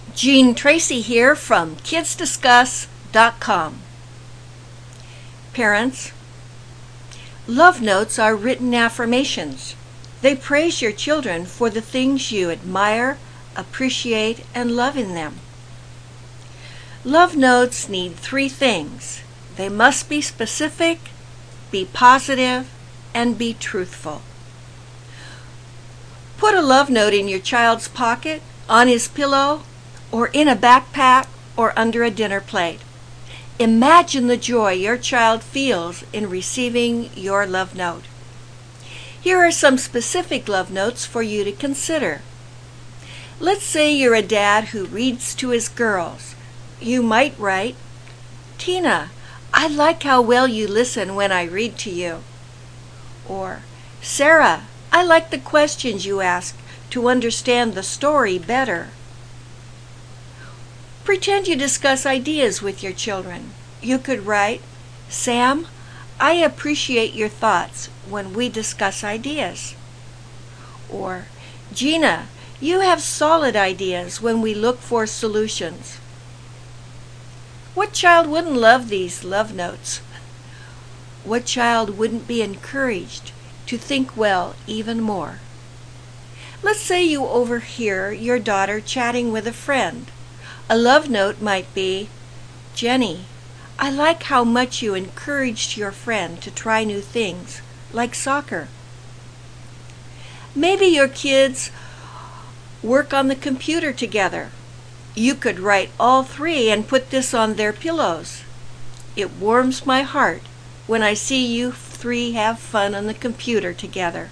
Jean Tracy here from KidsDiscuss.com. Parents, love notes are written affirmations. They praise your children for the things you admire, appreciate, and love in them. Love notes need 3 things. They must be specific, be positive, and be truthful. Put a love note in your child's pocket, on his pillow, or in a backpack, or under a dinner plate. Imagine the joy your child feels in receiving your love note. Here are some specific love notes for you to consider. Let's say you're a dad who reads to his girls. You might write, "Tina, I like how well you listen when I read to you." Or, "Sarah, I like the questions you ask to understand the story better." Pretend you discuss ideas with your children. You could write, "Sam, I appreciate your thoughts when we discuss ideas." Or, "Gina, you have solid ideas when we look for solutions." What child wouldn't love these love notes? What child wouldn't be encouraged to think well even more? Let's say you overhear your daughter chatting with a friend. A love note might be, "Jenny, I like how much you encouraged your friend to try new things, like soccer." Maybe your kids work on the computer together. You could write all 3 and put this on their pillows. "It warms my heart when I see you 3 have fun on the computer together."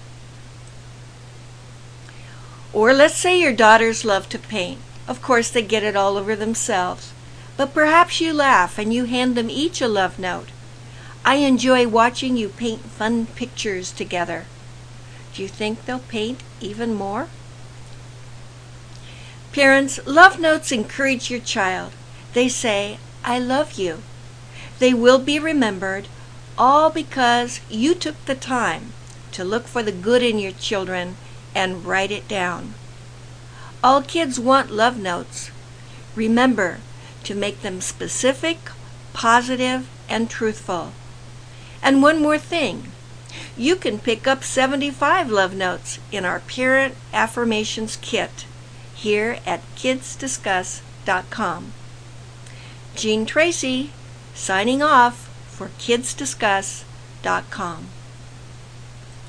Or let's say your daughters love to paint. Of course, they get it all over themselves. But perhaps you laugh and you hand them each a love note. "I enjoy watching you paint fun pictures together." Do you think they'll paint even more? Parents, love notes encourage your child. They say, "I love you." They will be remembered, all because you took the time to look for the good in your children and write it down. All kids want love notes. Remember to make them specific, positive, and truthful. And one more thing. You can pick up 75 love notes in our Parent Affirmations Kit here at KidsDiscuss.com. Jean Tracy, signing off for KidsDiscuss.com.